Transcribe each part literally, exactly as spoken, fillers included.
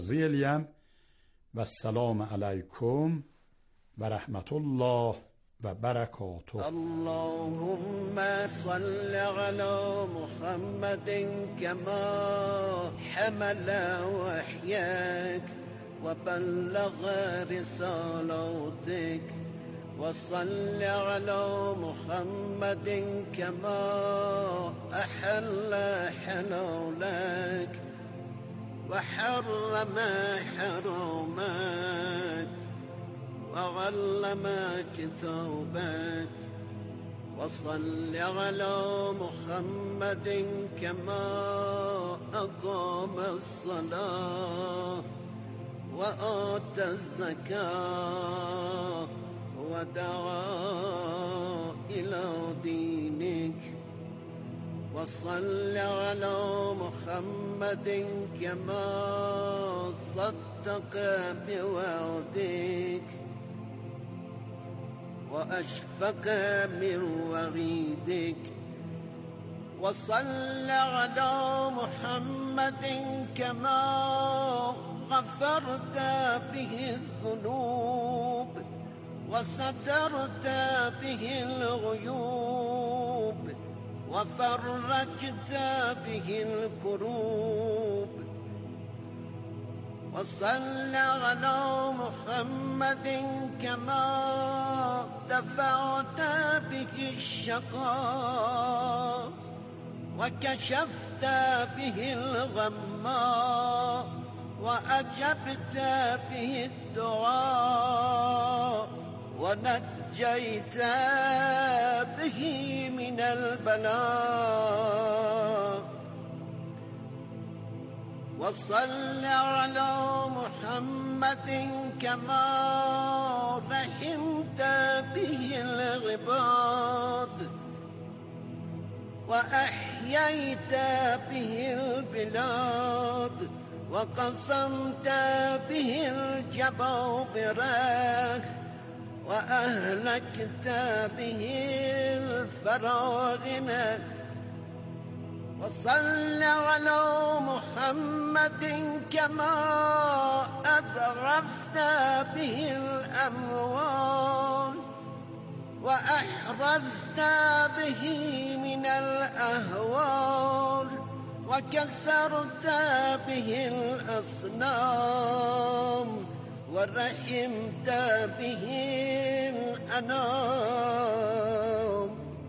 زیلیم و السلام علیکم و رحمت الله و برکاته. اللهم صل على محمد كما حمل وحيك وبلغ رسالاتك، وصل على محمد كما أحل حلالك وحرم حرامك وعلم كتابك، وصل على محمد كما أقام الصلاة وآتى الزكاة ودعا إلى دينك، وصل على محمد كما صدق بوعدك وأشفق من وعيدك، وصل على محمد كما غفرت به الذنوب وسترت به العيوب وفرجت به الكروب، وصل على محمد كما دفعت به الشقاء وكشفت به الغمّا وأجبت به الدعاء ونجيت به من البلاء، وصل على محمد كما رحمت به العباد وأحييت به البلاد وقسمت به الجبابرة وأهلكت به الفراعنة، وصل على محمد كما أدرفت به الأموال وأحرزت به من الأهوال وكسرت به الأصنام ورحمت به الأنام،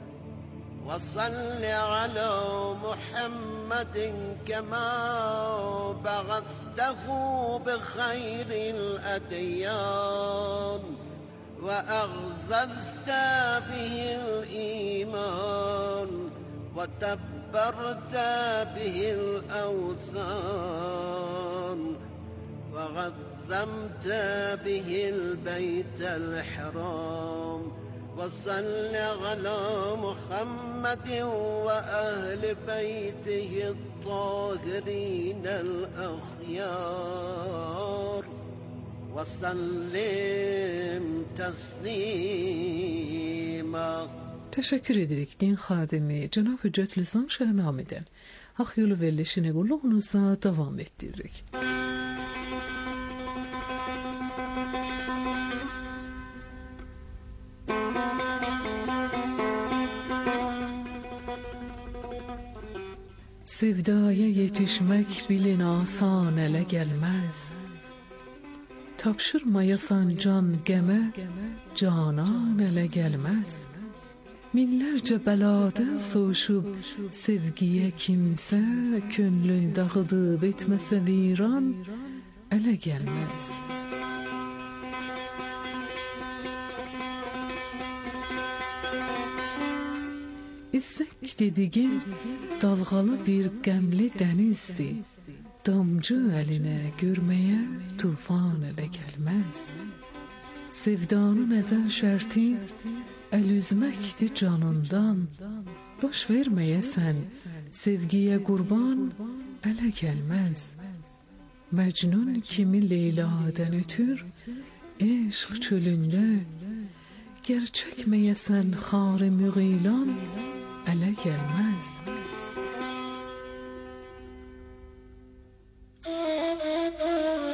وصل على محمد كما بعثته بخير الأديان وأعززت به الإيمان وتبرت به الأوثان وعظمت به البيت الحرام، وصل على محمد وأهل بيته الطاهرين الأخيار وسلم تسلیما. Teşekkür edirik din xadimi Cenab-ı Hüccet Lisan Şehnami'den Ahyolu Velleşine kulluğunuza devam ettiririk. Sevdaya yetişmek bilin asan ele gelmez. Tapşırmayasan can geme, canan ele gelmez. Minlerce beladan soğuşup sevgiye kimse könlün dağıdıp etmese viran ele gelmez. İstek dediğin dalgalı bir gemli denizdi. Damcı eline görmeye tufan ele gelmez. Sevdanın ezel şerti el üzmekti canından. Boş vermeye sen sevgiye kurban ele gelmez. Mecnun kimi Leyla'dan ötür eşk çölünde gerçek meyesen xar-ı müğilan ele gelmez. Oh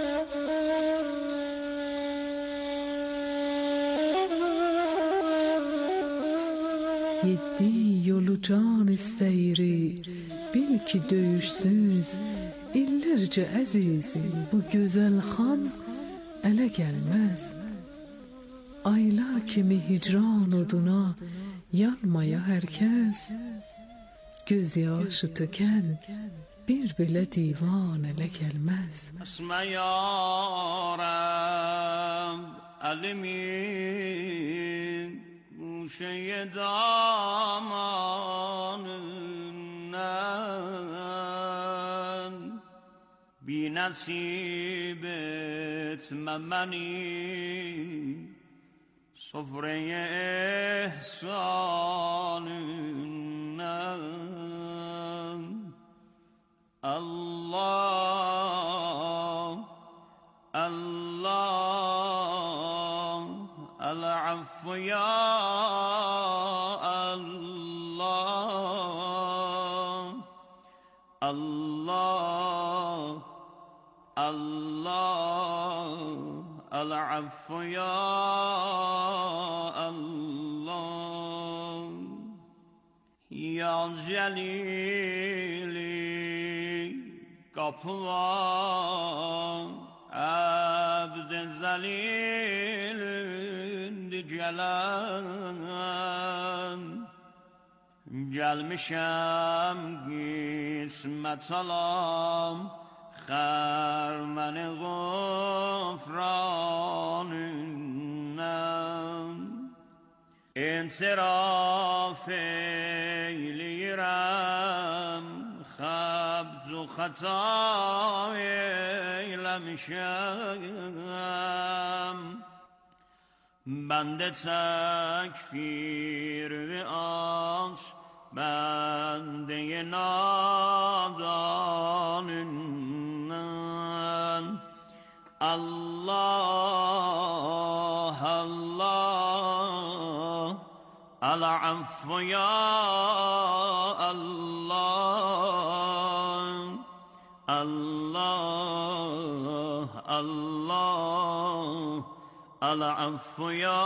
Yedi yolu can isteyiri, bil ki döyüşsüz, illerce əzizim bu gözəl xan ələ gəlməz. Aylar kimi hicran oduna yanmaya hər kəs, göz yaşı tökən bir belə divan ələ gəlməz. Əsmə yarəm əlimin guşəyə damanından, bi nəsib etmə məni sofreye ihsanından. Allah, Allah, el-affu ya Allah, Allah, Allah, el-affu ya Allah, ya Celili kapılar abd zelilindi gelen, gelmişem kısmet alam xərməni gufranından. İntiraf eyləyirəm, xəbz-u xəta eyləmişəm, bəndə təkfir və aç, bəndə-i nadanından. Allah, Allah, el-affu ya Allah, Allah, Allah, el-affu ya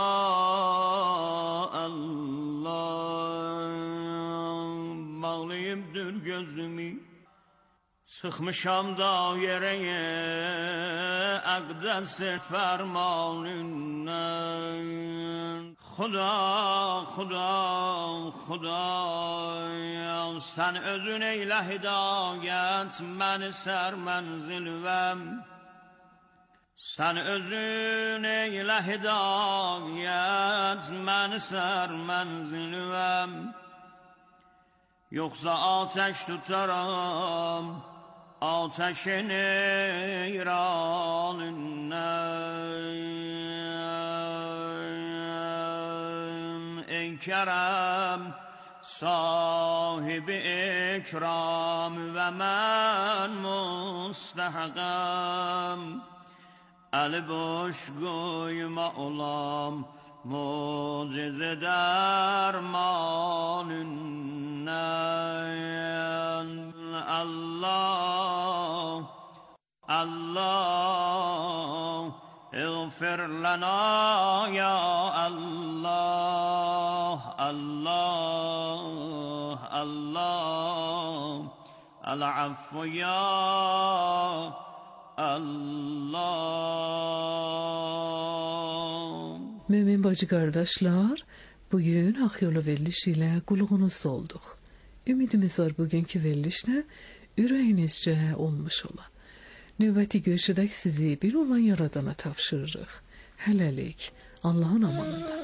Allah. Bağlayıbdır gözümü, sıxmışam daireye əqdəs fərmanından. Xuda, Xuda, Xuda, sən özün eylə hidayət, məni sərmənzilvəm. Sən özün eylə hidayət, məni sərmənzilvəm. Yoxsa ateş tutaram, ateşin eyranından. Ey kerem sahibi ikram ve men mustahkam, eli boş koyma olam mucize dermanından. Allah, Allah, اغفر لنا يا الله، الله، الله، العفو يا Allah. Mümin bacı kardeşler, bugün Akyolu verilişi ile kulağınızda olduk. Ümidimiz var bugünkü verilişte ürəyinizcə olmuş ola. Növbəti görüşədək sizi bir olan yaradana tapşırırıq. Hələlik, Allahın amanında.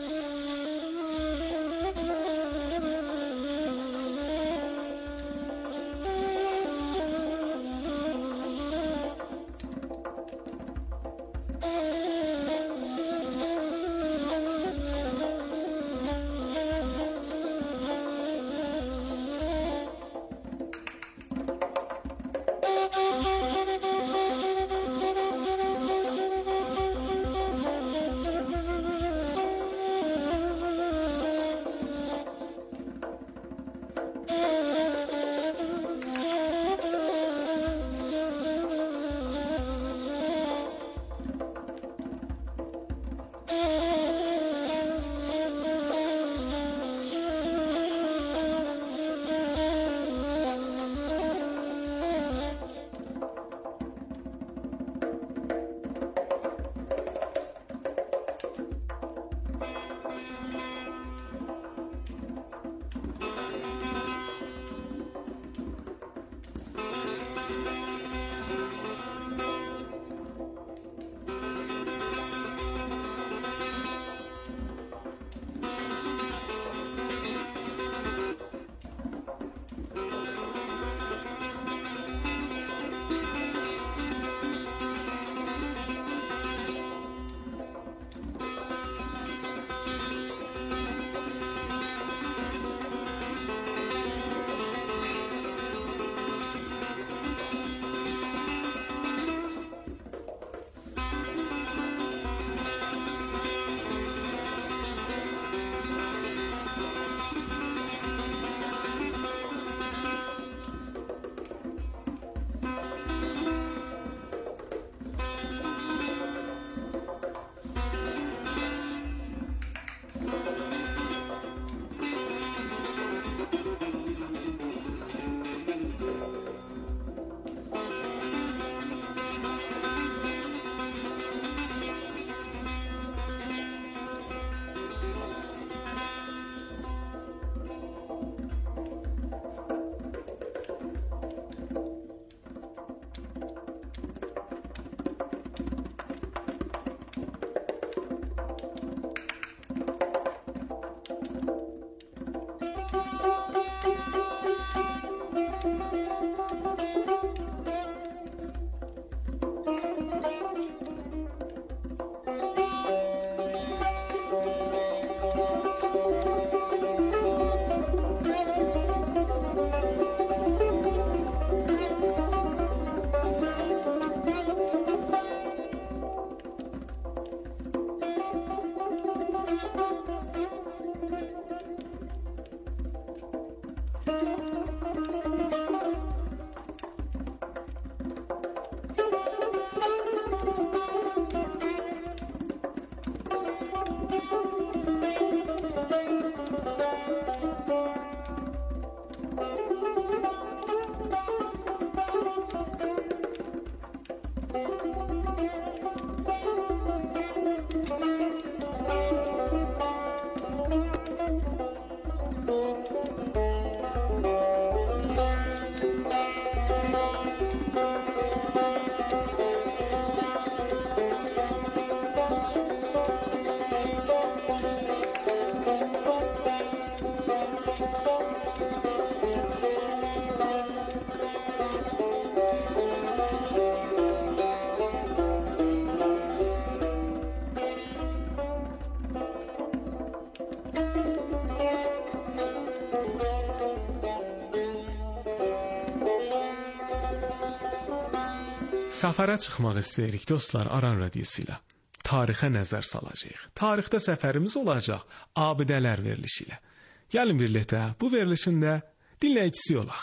Səfərə çıxmaq istəyirik dostlar Aran radiosu ilə. Tarixə nəzər salacağıq. Tarixdə səfərimiz olacaq abidələr verilişi ilə. Gəlin birlikdə bu verilişin də dinləyicisi olaq.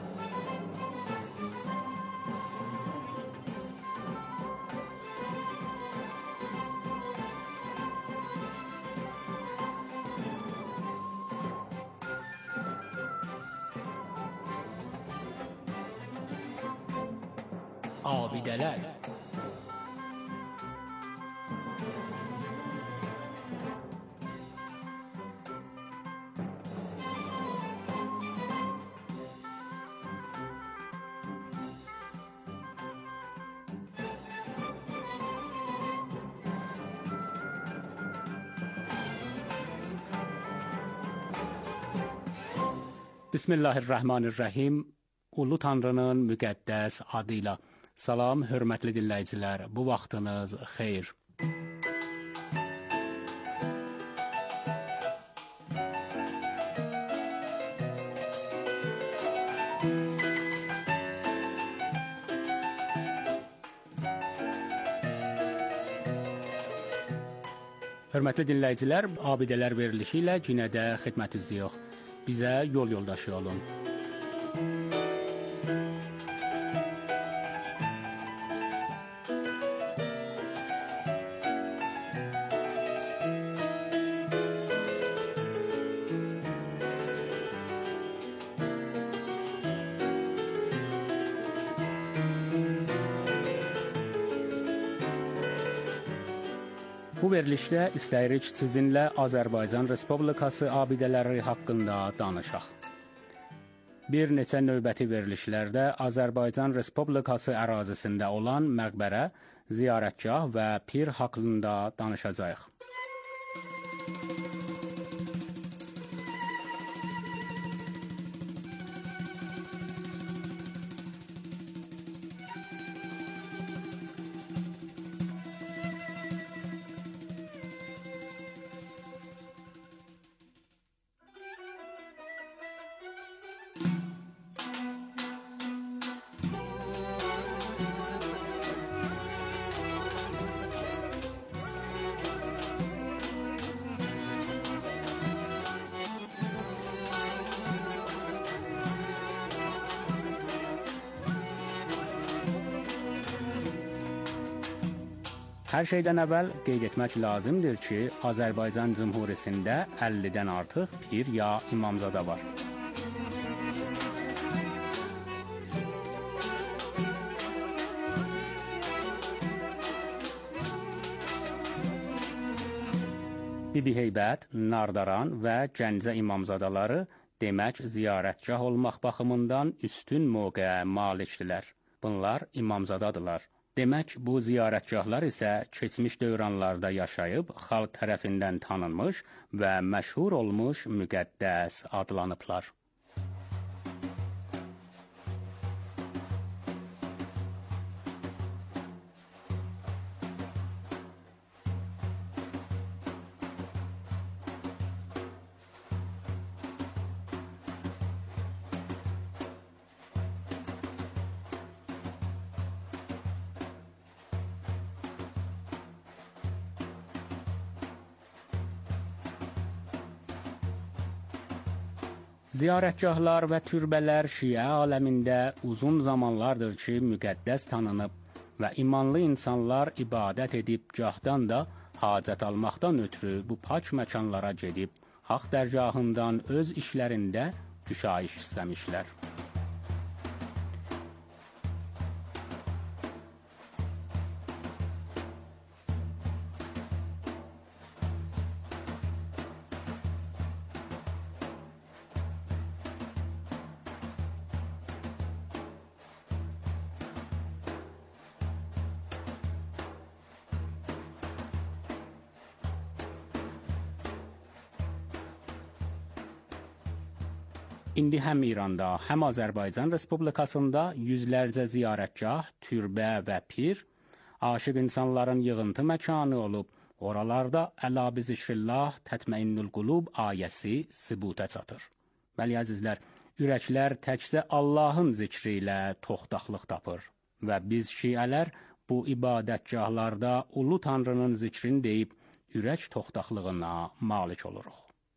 Abidələr. Bismillahirrahmanirrahim. Ulu Tanrının müqəddəs adıyla. Salam, hörmətli dinləyicilər, bu vaxtınız xeyir. Hörmətli dinləyicilər, abidələr verilişi ilə yenə də xidmətinizdəyik. Bizə yol yoldaşı olun. Bu verilişdə istəyirik sizinlə Azərbaycan Respublikası abidələri haqqında danışaq. Bir neçə növbəti verilişlərdə Azərbaycan Respublikası ərazisində olan məqbərə, ziyarətgah və pir haqqında danışacağıq. Hər şeydən əvvəl qeyd etmək lazımdır ki, Azərbaycan Cümhuriyyətində əllidən artıq pir ya imamzada var. Bibi Heybət, Nardaran və Gəncə imamzadaları demək ziyarətgah olmaq baxımından üstün mövqeyə malikdirlər. Bunlar imamzadadılar. Demək, bu ziyarətgahlar isə keçmiş dövranlarda yaşayıb, xalq tərəfindən tanınmış və məşhur olmuş müqəddəs adlanıblar. Ziyarətgahlar və türbələr Şiə aləmində uzun zamanlardır ki, müqəddəs tanınıb və imanlı insanlar ibadət edib, gahdan da hacət almaqdan ötürü bu pak məkanlara gedib, haqq dərgahından öz işlərində güşayiş istəmişlər. İndi həm İranda, həm Azərbaycan Respublikasında yüzlərcə ziyarətgah, türbə və pir, aşiq insanların yığıntı məkanı olub, oralarda Əla-bi zikrillah tətməinnül qulub ayəsi sübuta çatır. Bəli əzizlər, ürəklər təkcə Allahın zikri ilə toxtaqlıq tapır. və biz şiələr bu ibadətgahlarda ulu Tanrının zikrini deyib ürək toxtaqlığına malik oluruq.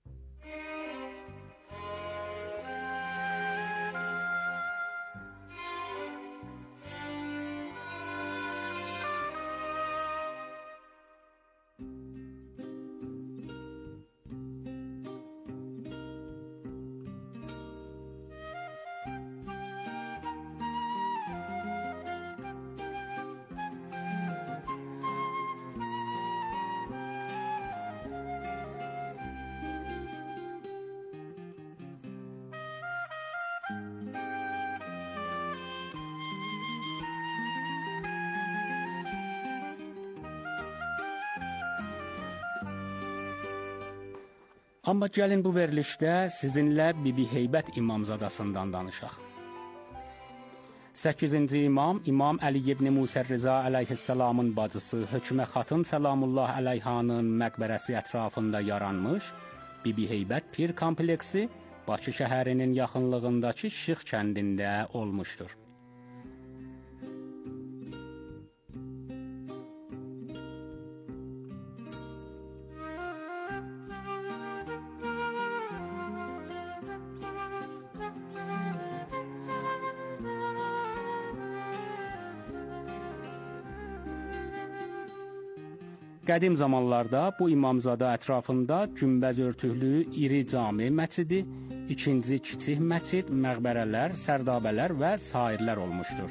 Amma gəlin bu verilişdə sizinlə Bibi Heybət İmamzadasından danışaq. səkkizinci imam, İmam Əli ibn Musa Rıza əleyhissalamın bacısı Hökmə xatın Səlamullah əleyhanın məqbərəsi ətrafında yaranmış Bibi Heybət Pir kompleksi Bakı şəhərinin yaxınlığındakı Şıx kəndində olmuşdur. Qədim zamanlarda bu imamzada ətrafında günbəz örtüklü iri cami məscidi, ikinci kiçik məscid, məqbərələr, sərdabələr və sairlər olmuşdur.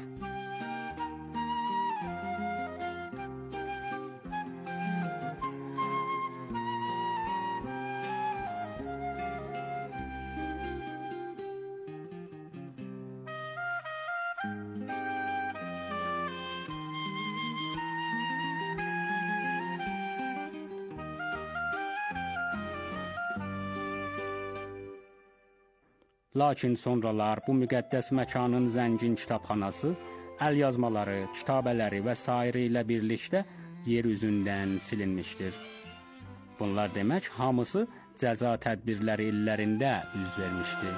Lakin sonralar bu müqəddəs məkanın zəngin kitabxanası, əl yazmaları, kitabələri və sairi ilə birlikdə yer üzündən silinmişdir. Bunlar demək, hamısı cəza tədbirləri illərində üz vermişdir.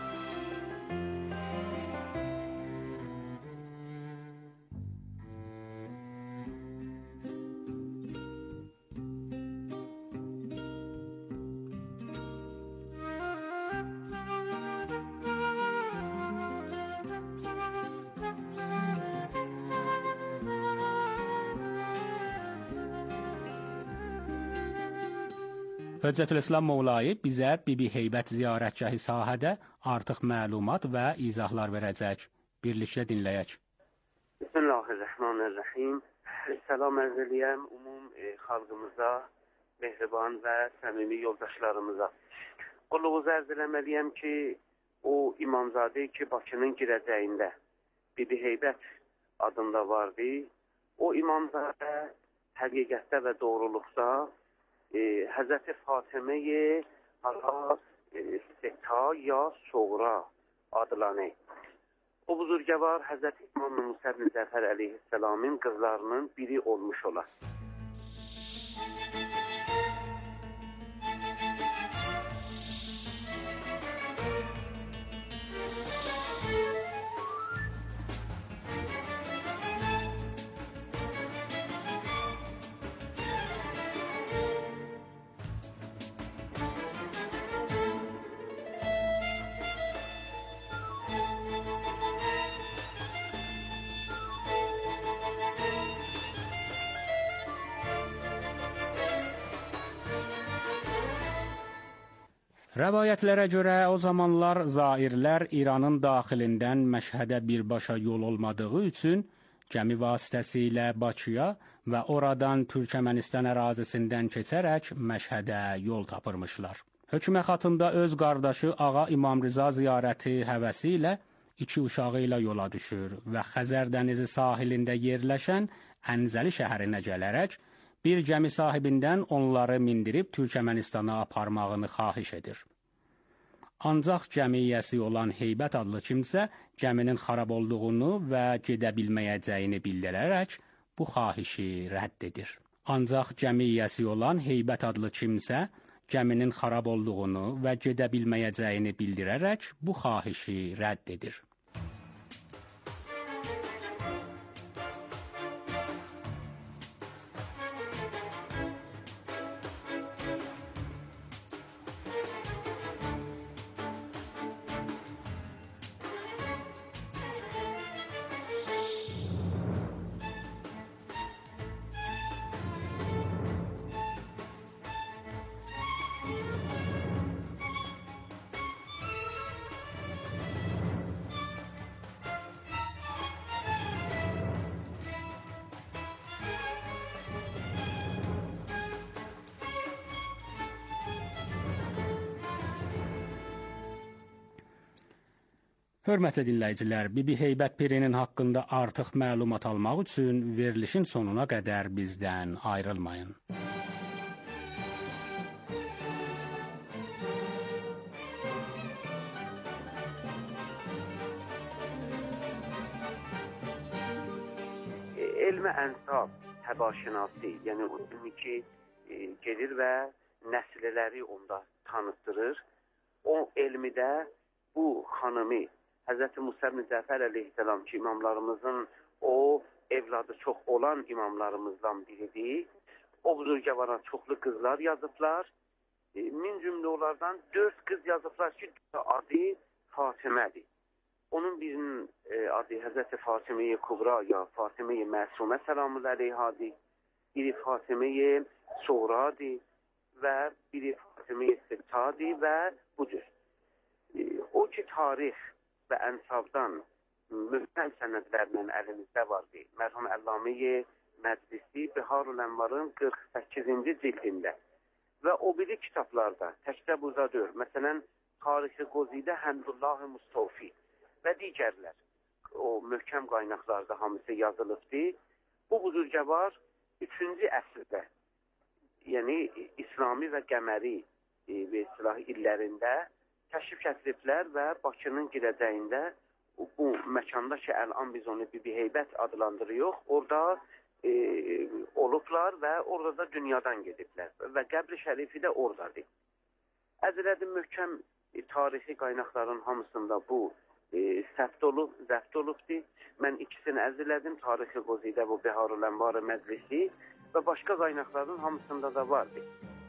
Hüccətülislam Mövlayı bizə Bibi Heybət ziyarətgahı sahədə artıq məlumat və izahlar verəcək. Birlikdə dinləyək. Bismillahirrahmanirrahim. Salam ərz eləyəm ümum e, xalqımıza, mehriban və səmimi yoldaşlarımıza. Qulluğunuzu ərz eləməliyəm ki, o imamzadə ki, Bakının girəcəyində Bibi Heybət adında vardı. O imamzadə həqiqətdə və doğruluqda e, Həzrəti Fatıməyə Hala e, Seta ya Soğra adlanır. O buzurgəvar Həzrəti İmam Musa ibn Cəfər əleyhissalamın qızlarının biri olmuş olar. Rəvayətlərə görə o zamanlar zairlər İranın daxilindən Məşhədə birbaşa yol olmadığı üçün gəmi vasitəsilə Bakıya və oradan Türkmənistan ərazisindən keçərək Məşhədə yol tapırmışlar. Hökmə xatında öz qardaşı Ağa İmam Rıza ziyarəti həvəsi ilə iki uşağı ilə yola düşür və Xəzər dənizi sahilində yerləşən Ənzəli şəhərinə gələrək bir gəmi sahibindən onları mindirib Türkmənistana aparmağını xahiş edir. Ancaq gəmiyyəsi olan Heybət adlı kimsə gəminin xarab olduğunu və gedə bilməyəcəyini bildirərək bu xahişi rədd edir. Ancaq gəmiyyəsi olan Heybət adlı kimsə gəminin xarab olduğunu və gedə bilməyəcəyini bildirərək bu xahişi rədd edir. Hörmətli dinləyicilər, Bibi Heybət Pirinin haqqında artıq məlumat almaq üçün verilişin sonuna qədər bizdən ayrılmayın. Elmə ənsab təbaşinası, yəni o ilmi ki e, gedir və nəsilləri onda tanıtdırır. O elmidə bu xanımı Həzrəti Musa ibn Cəfər əleyhissalam ki, imamlarımızın o evladı çox olan imamlarımızdan biridir. O buzurgavara çoxlu qızlar yazıblar. E, min cümlə onlardan dörd qız yazıblar ki, adı Fatimədir. Onun birinin e, adı Həzrəti Fatimə-i Kubra ya Fatimə-i Məsumə selamun əleyhadır. Biri Fatimə-i Soğradır və biri Fatimə-i Sittadır və budur. E, o ki, tarix və ənsabdan mühkəm sənədlərlə əlimizdə vardı. Mərhum Əllamə-i Məclisi Biharul Ənvarın qırx səkkizinci cildində və o biri kitablarda təkcə burada deyil. Məsələn, Tarix-i Qozidə Həmdullah Mustafi və digərlər o möhkəm qaynaqlarda hamısı yazılıbdır. Bu buzurgəvar üçüncü əsrdə, yəni İslami və Qəməri e, və silah illərində təşrif gətiriblər və Bakının girəcəyində bu məkanda ki, əlan biz onu Bibi Heybət adlandırıyoruz, orada e, olublar və orada da dünyadan gediblər və qəbri şərifi də oradadır. Əzrədim möhkəm e, tarixi qaynaqların hamısında bu E, səbt olub, zəbt olubdur. Mən ikisini əzrlədim. Tarix-i Qozidə bu Biharul Ənvar Məclisi və başqa qaynaqların hamısında da vardır.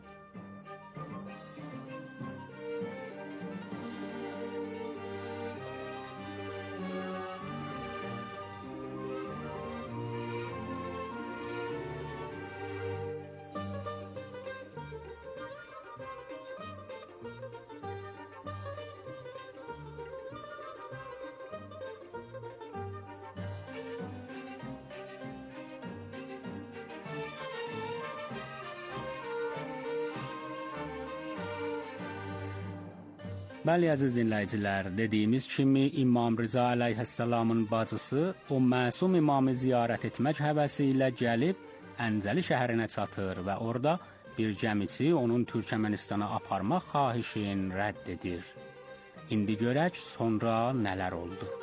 Bəli, əziz dinləyicilər, dediyimiz kimi İmam Rıza əleyhissalamın bacısı o məsum imamı ziyarət etmək həvəsi ilə gəlib Əncəli şəhərinə çatır və orada bir gəmiçi onun Türkmenistana aparmaq xahişin rədd edir. İndi görək sonra nələr oldu.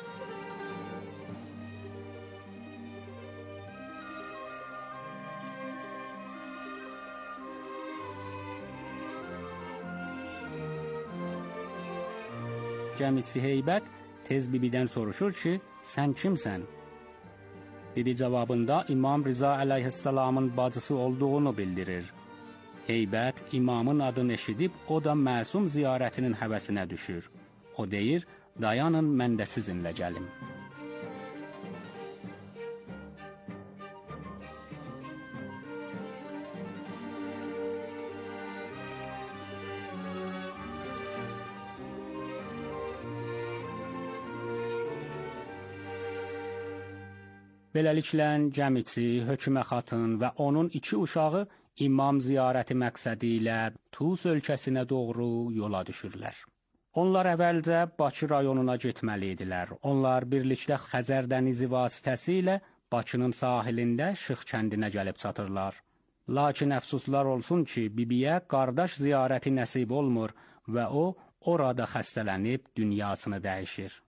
Gəmiçi Heybət tez Bibidən soruşur ki, sən kimsən? Bibi cavabında İmam Rıza əleyhissalamın bacısı olduğunu bildirir. Heybət imamın adını eşidib, o da məsum ziyarətinin həvəsinə düşür. O deyir, dayanın mən də sizinlə gəlim. Beləliklə, gəmiçi, hökümə xatın və onun iki uşağı imam ziyarəti məqsədi ilə Tus ölkəsinə doğru yola düşürlər. Onlar əvvəlcə Bakı rayonuna getməli idilər. Onlar birlikdə Xəzər dənizi vasitəsilə Bakının sahilində Şıx kəndinə gəlib çatırlar. Lakin əfsuslar olsun ki, Bibiyə qardaş ziyarəti nəsib olmur və o, orada xəstələnib dünyasını dəyişir.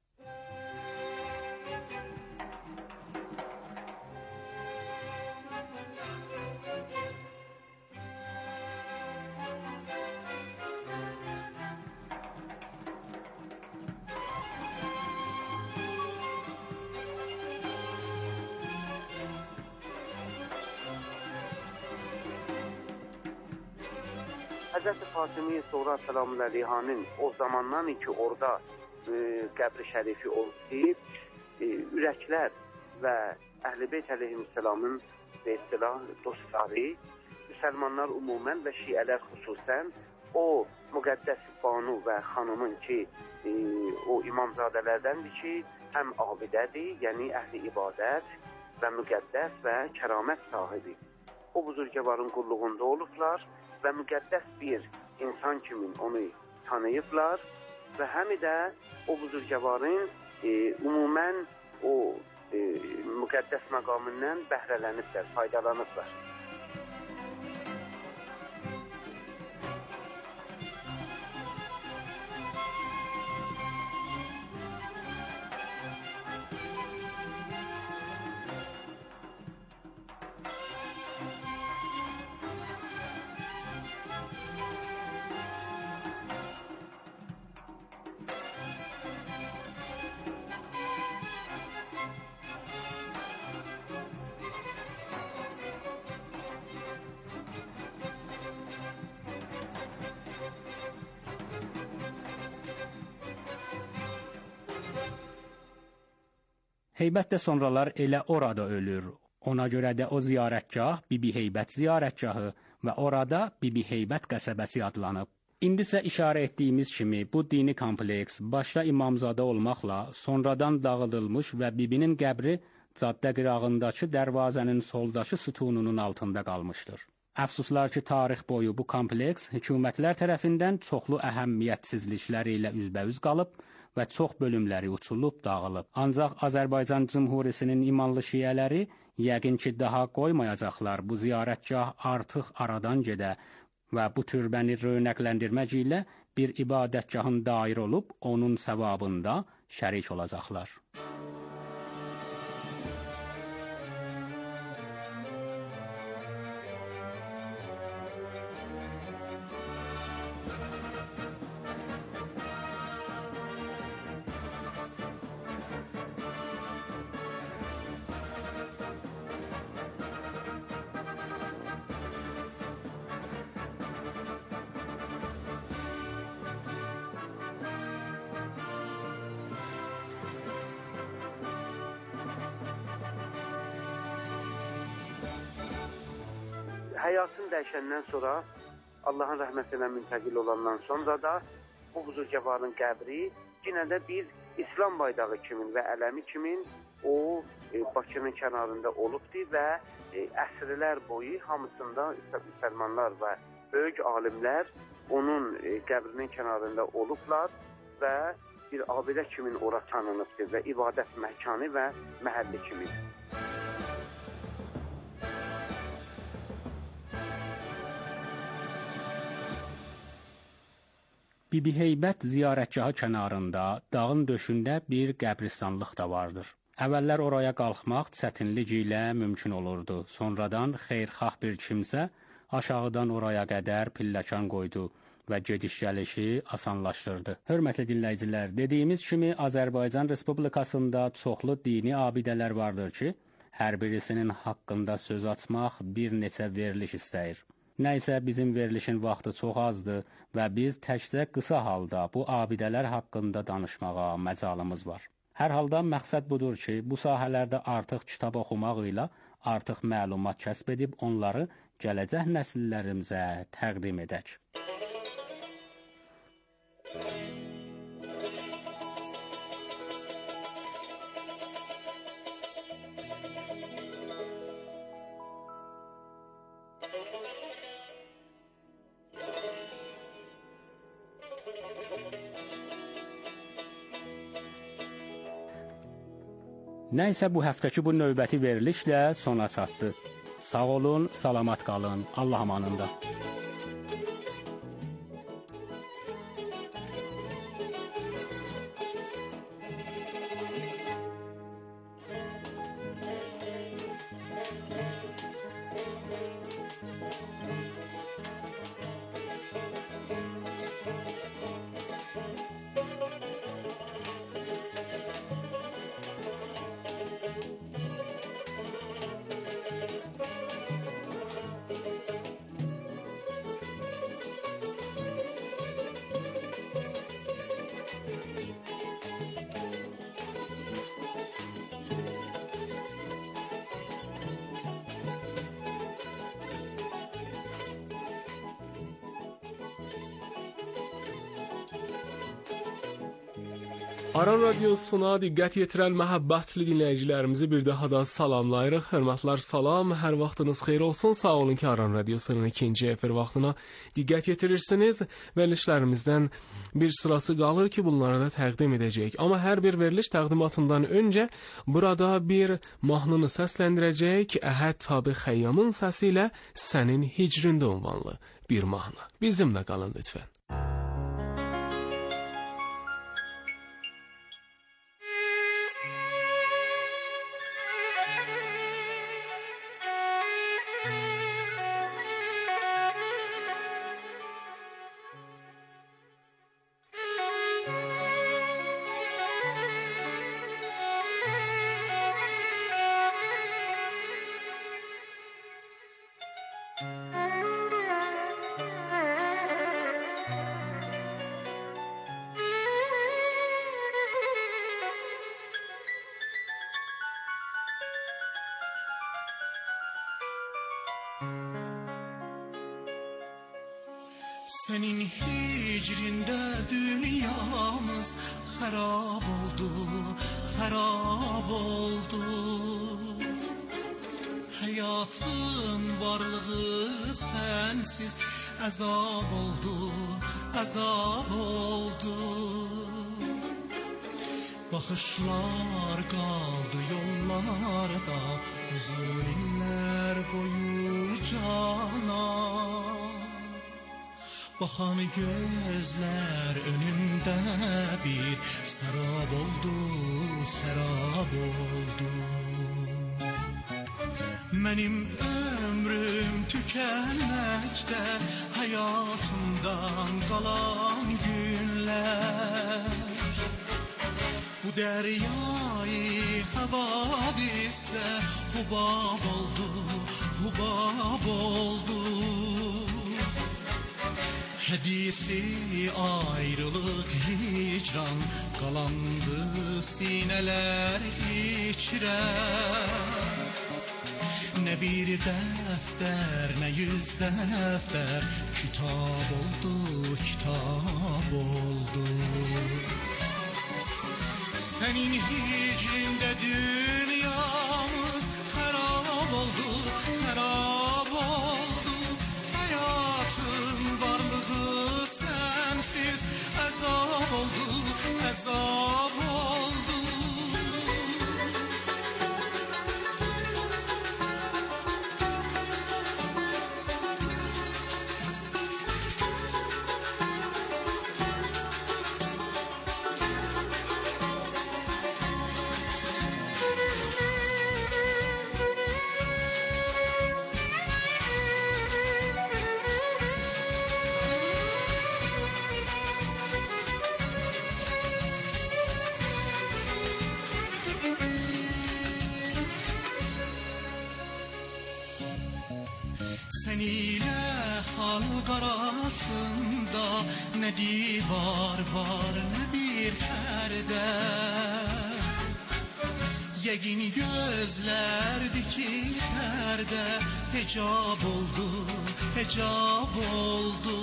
Həzrəti Fatimə-i Soğra selamun əleyhanın o zamandan ki, orada e, qəbri şərifi oldu, e, ürəklər və Əhl-i Beyt əleyhissalamın və istilah dostları, müsəlmanlar umumən və şiələr xüsusən o müqəddəs banu və xanımın ki, e, o imamzadələrdəndir ki, həm abidədir, yəni əhli ibadət və müqəddəs və kəramət sahibi. O buzurgəvarın qulluğunda olublar və müqəddəs bir insan kimi onu tanıyıblar və həm də o buzurgəvarın e, ümumən o e, müqəddəs məqamından bəhrələniblər, faydalanıblar. Heybət də sonralar elə orada ölür. Ona görə də o ziyarətgah Bibi Heybət ziyarətgahı və orada Bibi Heybət qəsəbəsi adlanıb. İndi isə işarə etdiyimiz kimi bu dini kompleks başda İmamzadə olmaqla sonradan dağıdılmış və Bibinin qəbri caddə qırağındakı dərvazənin soldakı sütununun altında qalmışdır. Əfsuslar ki, tarix boyu bu kompleks hökumətlər tərəfindən çoxlu əhəmiyyətsizlikləri ilə üzbəüz qalıb və çox bölümləri uçulub, dağılıb. Ancaq Azərbaycan Cümhuriyəsinin imanlı şiələri yəqin ki, daha qoymayacaqlar bu ziyarətgah artıq aradan gedə və bu türbəni rönəqləndirmək ilə bir ibadətgahın dair olub, onun savabında şərik olacaqlar. Həyatın dəyişəndən sonra, Allahın rəhmətinə müntəqil olandan sonra da bu buzurgəvarın qəbri yenə də bir İslam baydağı kimin və ələmi kimin o e, Bakının kənarında olubdur və e, əsrlər boyu hamısında müsəlmanlar və böyük alimlər onun e, qəbrinin kənarında olublar və bir abidə kimin ora tanınıbdır və ibadət məkanı və məhəlli kimin. Bibi Heybət ziyarətgahı kənarında, dağın döşündə bir qəbristanlıq da vardır. Əvvəllər oraya qalxmaq çətinlik ilə mümkün olurdu. Sonradan xeyirxah bir kimsə aşağıdan oraya qədər pilləkan qoydu və gediş-gəlişi asanlaşdırdı. Hörmətli dinləyicilər, dediyimiz kimi Azərbaycan Respublikasında çoxlu dini abidələr vardır ki, hər birisinin haqqında söz açmaq bir neçə veriliş istəyir. Nəysə bizim verilişin vaxtı çox azdır və biz təkcə qısa halda bu abidələr haqqında danışmağa məcalımız var. Hər halda məqsəd budur ki, bu sahələrdə artıq kitab oxumaq ilə artıq məlumat kəsb edib onları gələcək nəsillərimizə təqdim edək. Nəysə bu həftəki bu növbəti verilişlə sona çatdı. Sağ olun, salamat qalın, Allah amanında. Aran Radiosuna diqqət yetirən məhəbbətli dinləyicilərimizi bir daha da salamlayırıq. Hörmətlər, salam, hər vaxtınız xeyir olsun. Sağ olun ki, Aran Radiosunun ikinci efir vaxtına diqqət yetirirsiniz. Verilişlərimizdən bir sırası qalır ki, bunları da təqdim edəcəyik. Amma hər bir veriliş təqdimatından öncə burada bir mahnını səsləndirəcək. Əhəd Tabi Xəyyamın səsi ilə Sənin Hicrində ünvanlı bir mahnı. Bizimlə qalın lütfən. Senin hicrində dünyamız xarab oldu, xarab oldu. Həyatın varlığı sensiz əzab oldu, əzab oldu. Baxışlar qaldı yollarda uzun illər boyu cana. Baxan gözlər önümdə bir sərab oldu, sərab oldu. Mənim ömrüm tükənməkdə, həyatımdan qalan günlər. Bu dəryayı havadisdə hubab oldu, hubab oldu. Hədisi ayrılıq hicran qalandı sinələr içrə. Nə bir dəftər, nə yüz dəftər, kitab oldu, kitab oldu. Sənin hicrində dünyamız xarab oldu, xarab oldu. Həyatın varlığı sensiz əzab oldu, əzab oldu. Sen ile halk arasında ne divar var ne bir perde. Yegin gözlerdeki perde hicab oldu, hicab oldu.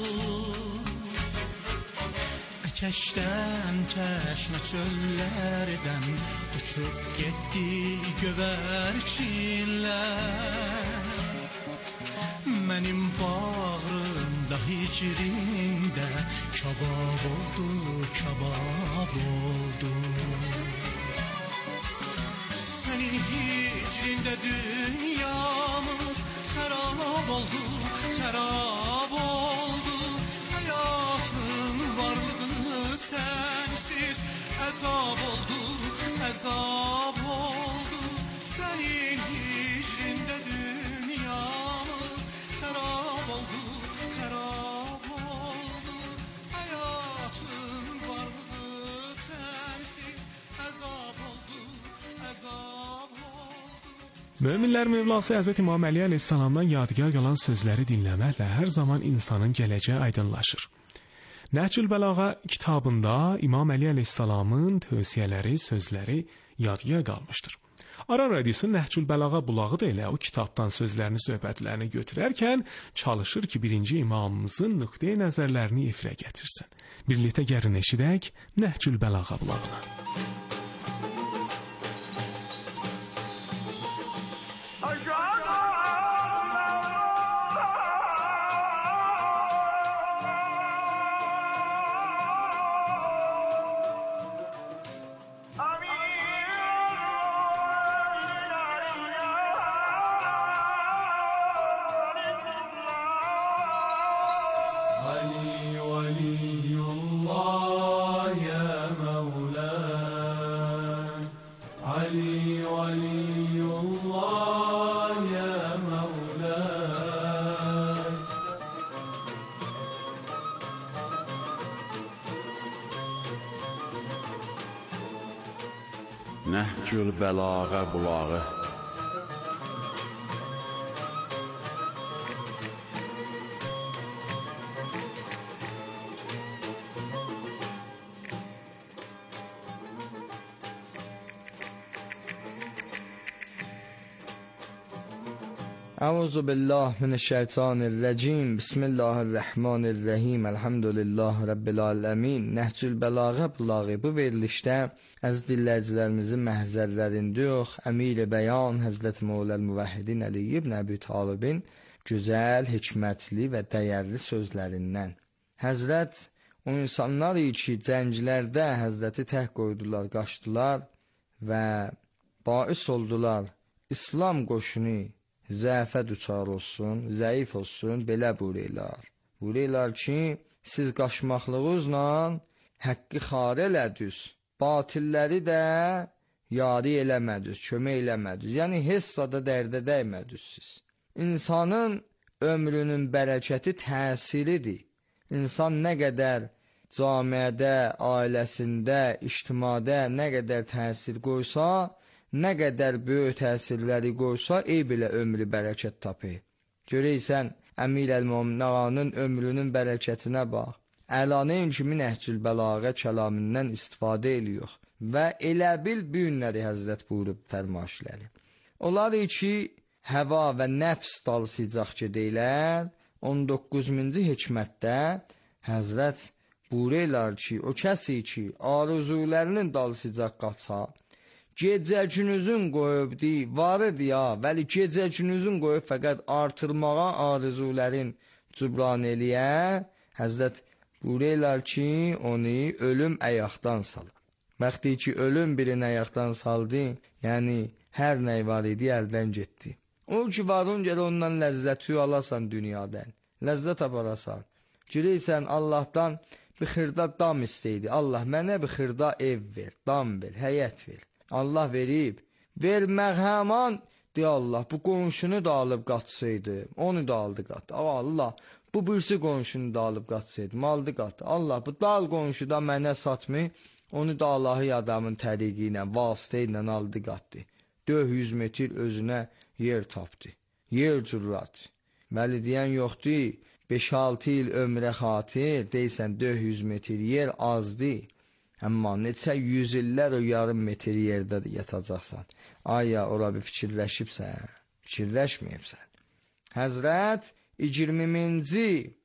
Keşten teşne çöllerden uçup gitti göverçinler. Mənim bağrımda hicrində kabab oldu, kabab oldu. Sənin hicrində dünyamız xarab oldu, xarab oldu. Həyatın varlığı sensiz əzab oldu, əzab oldu. Sənin hicrində dünyamız xarab oldu, xarab oldu. Həyatın varlığı sensiz əzab oldu, əzab oldu. Möminlər Mövlası Həzrət İmam Əli əleyhissalamdan yadigar qalan sözləri dinləməklə hər zaman insanın gələcəyi aydınlaşır. Nəhcül Bəlağa kitabında İmam Əli əleyhissalamın tövsiyələri, sözləri yadigar qalmışdır. Aran Radiosu Nəhcül Bəlağa bulağı da elə o kitabdan sözlərini, söhbətlərini götürərkən çalışır ki, birinci imamımızın nöqteyi nəzərlərini efirə gətirsin. Birlikdə gərin eşidək Nəhcül Bəlağa bulağına. Nəhcül Bəlağa bulağı. Əuzu billah minəşşeytanirracim. Bismillahirrahmanirrahim. Elhamdülillah Rabbil aləmin. Nəhcül Bəlağa bulağı bu verilişdə əziz dinləyicilərimizin məhzərlərində yox, Əmir-i Bəyan Həzrət Mevləl Müvəhhidin Əli ibn Əbi Talibin gözəl, hikmətli və dəyərli sözlərindən. Həzrət o insanlar ki, cənglərdə Həzrəti tək qoydular, qaçdılar və bais oldular. İslam qoşunu zəfə düçar olsun, zəif olsun, belə buyururlar. Buyururlar ki, siz qaçmaqlığınızla həqqi xar elədiniz, batilləri də yari eləmədiniz, kömək eləmədiniz. Yəni, hessada dərdə dəymədiniz siz. İnsanın ömrünün bərəkəti təsiridir. İnsan nə qədər camiədə, ailəsində, ictimada nə qədər təsir qoysa, nə qədər böyük təsirləri qoysa, ey belə ömrü bərəkət tapır. Görəysən, Əmir əl-Mömin ağanın ömrünün bərəkətinə bax. Əlanın kimi Nəhcül Bəlağa kəlamından istifadə ediyor və elə bil bu günləri Həzrət buyurub fərmaişləri. Onlar ki, həva və nəfs dalsıcaq gedəylər, on doqquzuncu hikmətdə Həzrət buyururlar ki, o kəsi ki, arzularının dalsıcaq qaça, gecə günüzün qoyubdi, varıdı ya, vəli gecə günüzün qoyub fəqət artırmağa arzuların cübran eləyə, Həzrət buyururlar ki, onu ölüm əyaqdan salır. Vaxtı ki, ölüm birini əyaqdan saldı, yəni hər nəy var idi, əldən getdi. O ki, varın gələ ondan ləzzəti alasan dünyadan, ləzzət aparasan. Görəysən, Allahdan bir xırda dam istəydi. Allah, mənə bir xırda ev ver, dam ver, həyət ver. Allah verib, vermək həman, deyə Allah, bu qonşunu da alıb qatsaydı, onu da aldı qatdı. Allah, bu birisi qonşunu da alıb qatsaydı, maldı qatdı. Allah, bu dal qonşu da mənə satmı, onu da Allahı adamın təriqi ilə, vasitə ilə aldı qatdı. dörd yüz metr özünə yer tapdı, yer cürrat. Vəli deyən yoxdur, beş altı il ömrə xatir, deysən dörd yüz metr yer azdı. Amma neçə yüz illər o yarım metr yerdə yatacaqsan. Aya, ora bir fikirləşibsən, fikirləşməyibsən. Həzrət iyirminci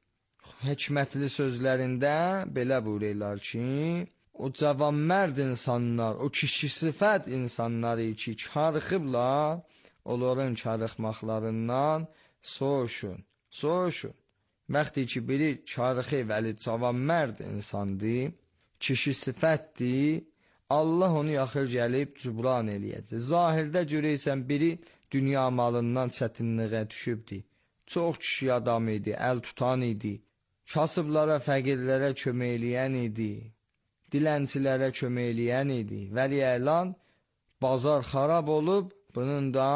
hikmətli sözlərində belə buyururlar ki, o cavanmərd insanlar, o kişi sifət insanları ki, karıxıblar, onların karıxmaqlarından soğuşun, soğuşun. Vaxtı ki, biri karıxı vəli cavanmərd insandır, kişi sifətdir, Allah onu yaxır gəlib cübran eləyəcək. Zahirdə görəysən, biri dünya malından çətinliğə düşübdir. Çox kişi adam idi, əl tutan idi, kasıblara, fəqirlərə kömək eləyən idi, dilənçilərə kömək eləyən idi. Vəli əlan, bazar xarab olub, bunun da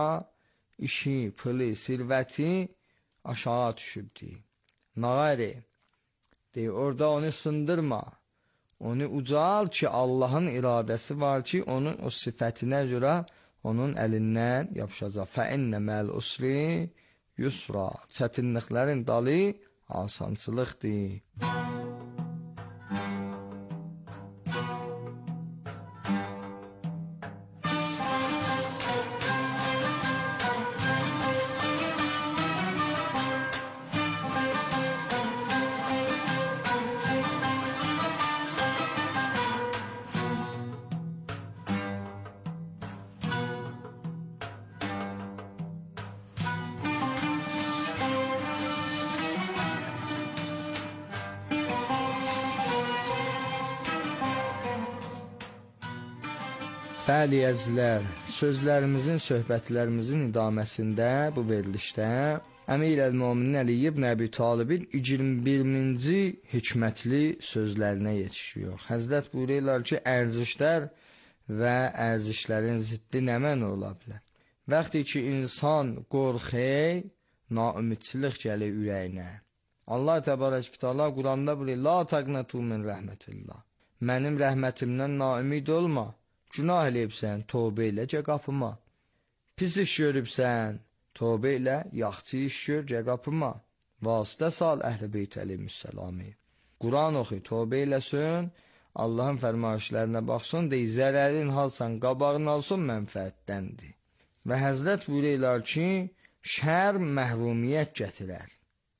işi, pılı, sirvəti aşağı düşübdir. Nağari, deyir, orada onu sındırma. Onu ucal ki, Allahın iradəsi var ki, onun o sifətinə görə onun əlindən yapışacaq. Fəinnə məl usri yusra. Çətinliklərin dalı asansılıqdır. Bəli əzizlər, sözlərimizin, söhbətlərimizin idaməsində bu verilişdə Əmir əl-Möminin Əli ibn Əbi Talibin iyirmi birinci hikmətli sözlərinə yetişiyor. Həzrət buyururlar ki, ərzişlər və ərzişlərin ziddi nə mənə ola bilər? Vaxtı ki, insan qorxey, naümidçilik gəlir ürəyinə. Allah təbarək və təala Quranda buyurur: "La taqnatu min rəhmətillah." Mənim rəhmətimdən naümid olma. Günah eləyibsən, tövbə elə gəl qapıma. Pis iş görübsən, tövbə elə, yaxşı iş gör gəl qapıma. Vasitə sal Əhl-i Beyt əleyhissalamı. Quran oxu, tövbə eləsin, Allahın fərmayişlərinə baxsın, deyə zərərin halsan, qabağını alsın, mənfəətdəndir. Və Həzrət buyururlar ki, şər məhrumiyyət gətirər.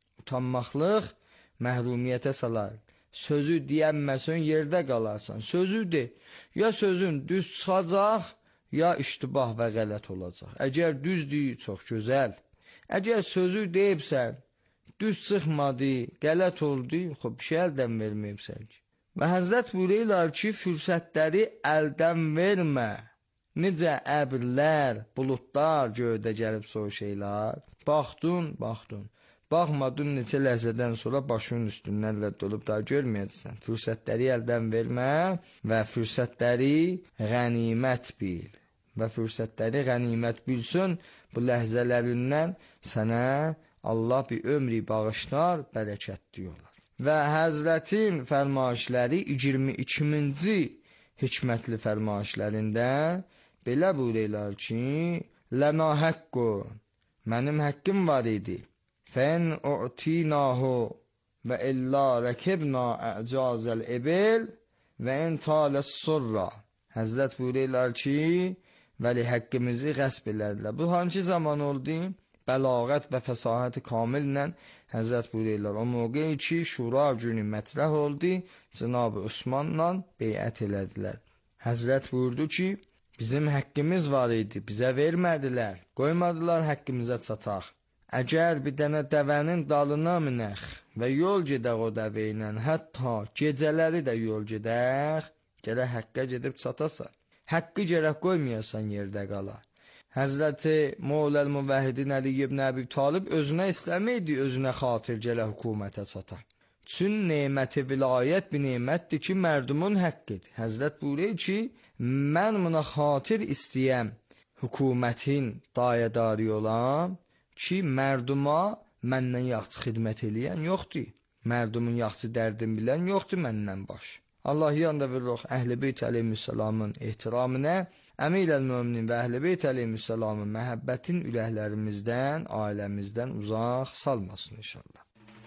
Utanmaqlıq məhrumiyyətə salar. Sözü deyənməsin, yerdə qalarsan. Sözü de, ya sözün düz çıxacaq, ya iştibah və qələt olacaq. Əgər düz deyil, çox gözəl. Əgər sözü deyibsən, düz çıxmadı, qələt oldu, xub, bir şey əldən verməyibsən ki. Və Həzrət buyururlar ki, fürsətləri əldən vermə. Necə əbirlər, buludlar göydə gəlib soğuk şeylər. Baxdun, baxdun. Baxmadın, neçə ləhzədən sonra başının üstündən rədd olub da görməyəcəksən. Fürsətləri əldən vermə və fürsətləri qənimət bil. Və fürsətləri qənimət bilsin, bu ləhzələrindən sənə Allah bir ömrü bağışlar, bərəkətli olar. Və Həzrətin fərmayişləri iyirmi ikinci hikmətli fərmayişlərində belə buyururlar ki, lənə həqqun, mənim həqqim var idi. Fən u'tinahu və illa rəkibna əcazəl ebil və in taləs surra. Həzrət buyururlar ki, vəli həqqimizi qəsb elədilər. Bu hangi zaman oldu? Bəlağət və fəsahəti kamillə Həzrət buyururlar. O mövqeyi ki, şura günü mətrəh oldu, Cənab-ı Osmanla beyət elədilər. Həzrət buyurdu ki, bizim həqqimiz var idi, bizə vermədilər, qoymadılar həqqimizə çataq. Əgər bir dənə dəvənin dalına minək və yol gedək o dəvə ilə, hətta gecələri də yol gedək, gərək həqqə gedib çatasan. Həqqı gərək qoymayasan yerdə qala. Həzrəti Mevləl Müvəhhidin Əli ibn Əbi Talib özünə istəməydi, özünə xatir gələ hökumətə çata. Çün neməti vilayət bir nemətdir ki, mərdumun haqqıdır. Həzrət buyurur ki, mən buna xatir istəyəm, hökumətin dayadarı olam, ki, mərduma məndən yaxşı xidmət eləyən yoxdur. Mərdumun yaxşı dərdin bilən yoxdur məndən baş. Allah yanda veririk Əhl-i Beyt əleyhissalamın ehtiramına, Əmir əl-Möminin və Əhl-i Beyt əleyhissalamın məhəbbətin ürəklərimizdən, ailəmizdən uzaq salmasın inşallah.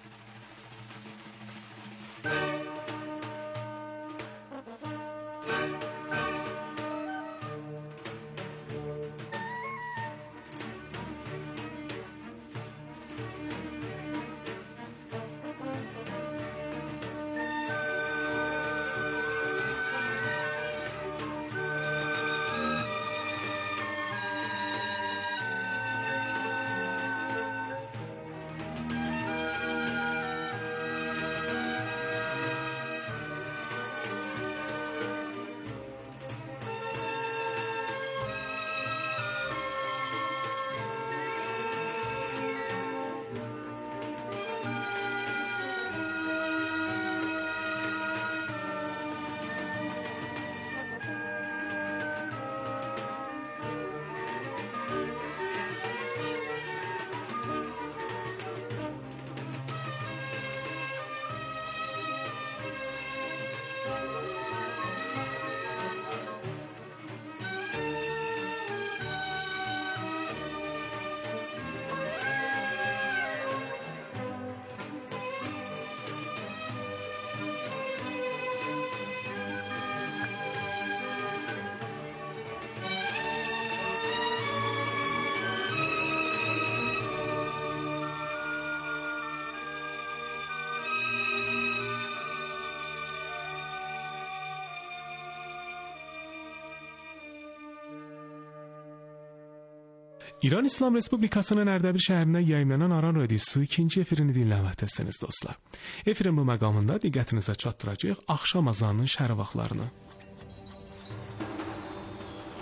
İran İslam Respublikasının Ərdəbil şəhərindən yayımlanan Aran Radiosu ikinci efirini dinləməkdəsiniz dostlar. Efirin bu məqamında diqqətinizə çatdıracağıq axşam azanının şərə vaxtlarını.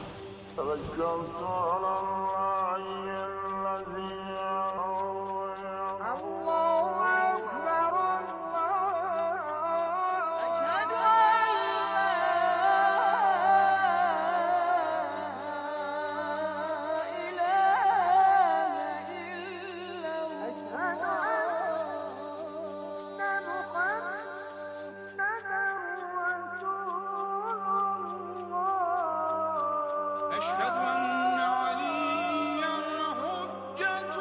توكلت على الله الذي الله أكبر أشهد أن لا إله إلا الله أشهد أن محمدا رسول الله أشهد أن عليا حجة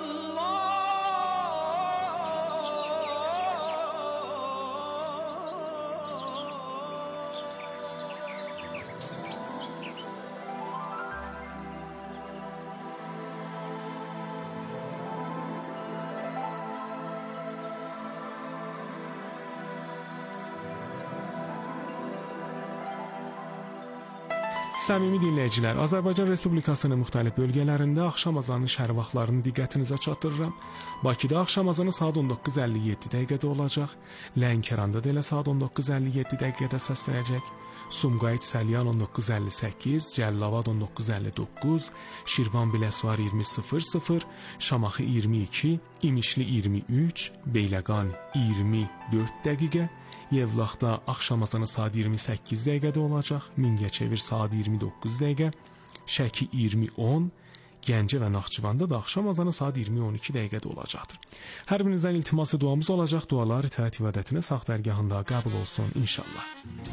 Səmimi dinləyicilər, Azərbaycan Respublikasının müxtəlif bölgələrində axşam azanı şəhər vaxtlarını diqqətinizə çatdırıram. Bakıda axşam azanı saat on doqquz əlli yeddi dəqiqədə olacaq. Lənkəranda da elə saat on doqquz əlli yeddi dəqiqədə səslənəcək. Sumqayıt Səlyan on doqquz əlli səkkiz, Cəlilabad on doqquz əlli doqquz, Şirvan Biləsuvar iyirmi sıfır sıfır, Şamaxı iyirmi iki, İmişli iyirmi üç, Beyləqan iyirmi dörd dəqiqə, Yevlaxda axşam azanı saat iyirmi səkkiz dəqiqədə olacaq, Mingəçevir saat iyirmi doqquz dəqiqə, Şəki iyirmi on, Gəncə və Naxçıvanda da axşam azanı saat iyirmi on iki dəqiqədə olacaqdır. Hər birinizdən iltiması duamız olacaq, dualar itaət ibadətinə sağ dərgahında qəbul olsun inşallah.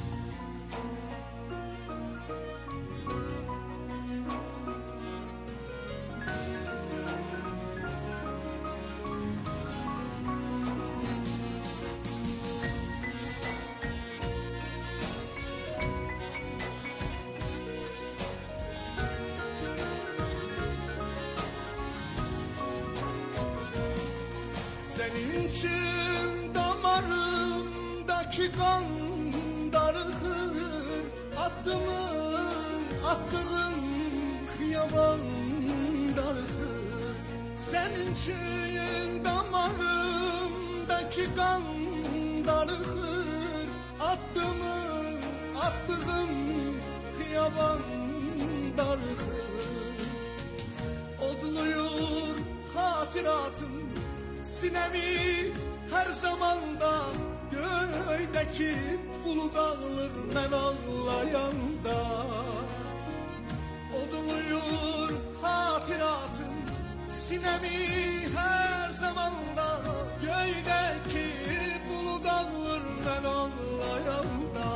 Senin için damarımdaki kan darıkır, attımın attığım kıyaman darıkır. Senin için damarımdaki kan darıkır, attımın attığım kıyaman darıkır. Odluyur hatıratım sinemi her zamanda, göğdeki bulut ağlar men ağlayanda. Odluyur hatıratım sinemi her zamanda, göğdeki bulut ağlar men ağlayanda.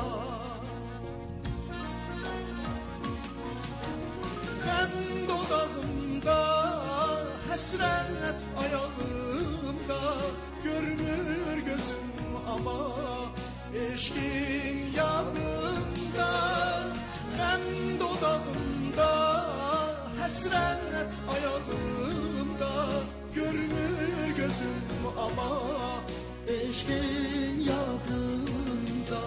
Hem dodağımda hasret ayağımda, görmür gözüm ama eşkin yadımda. Hem dodağımda hasret ayağımda, görmür gözüm ama eşkin yadımda.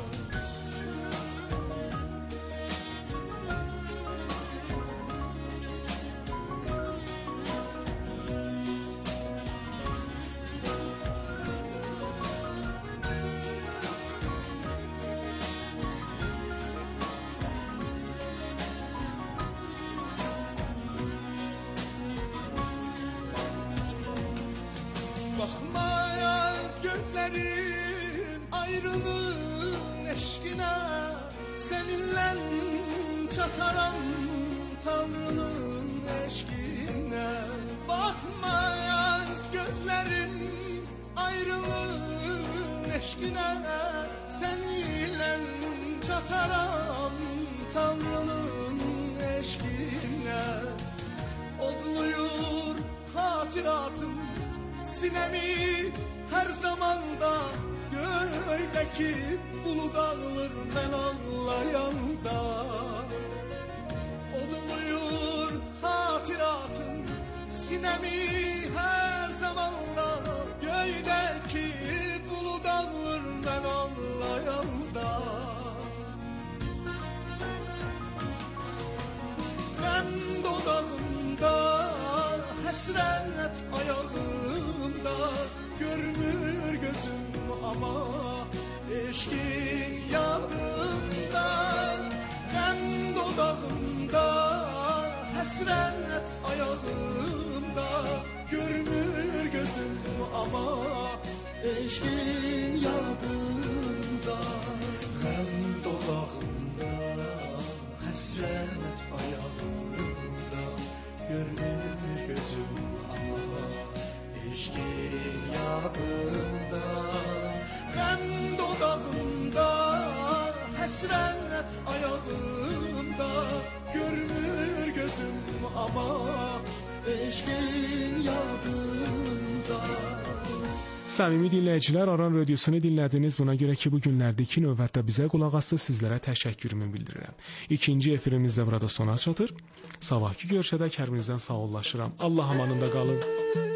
Bakmayaz gözlerim ayrılığın eşkine, seninle çataram Tanrı'nın eşkine. Bakmayaz gözlerim ayrılığın eşkine, seninle çataram Tanrı'nın eşkine. Odluyur hatıratım sinemi her zamanda, göğdeki bulut ağlar men ağlayanda. Odluyur hatıratım sinemi her zamanda, göğdeki bulut ağlar men ağlayanda. Hem dodağımda hasret ayağımda, görmür gözüm ama eşkin yadımda. Hem dodağımda gözüm ama eşkin yardımda. Hem dodağımda, həsrət ayağımda, görmür gözüm ama eşkin yardımda. Hem dodağımda, həsrət ayağımda, görmür gözüm ama eşkin yardımda. Səmimi dinləyicilər, Aran Radiosunu dinlədiniz. Buna görə ki, bu günlərdəki növbətdə bizə qulaq asdı, sizlərə təşəkkürümü bildirirəm. İkinci efirimiz də burada sona çatır. Sabahki görüşədə kərbinizdən sağollaşıram. Allah amanında qalın.